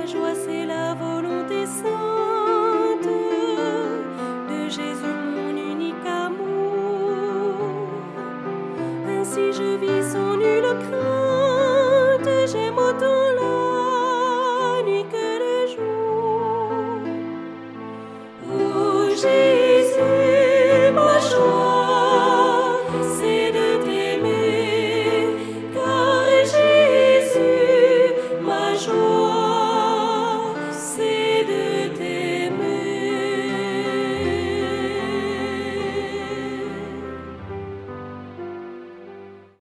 La joie, c'est la volonté sainte de Jésus, mon unique amour. Ainsi je vis sans nulle crainte, j'aime autant la nuit que le jour. Oh,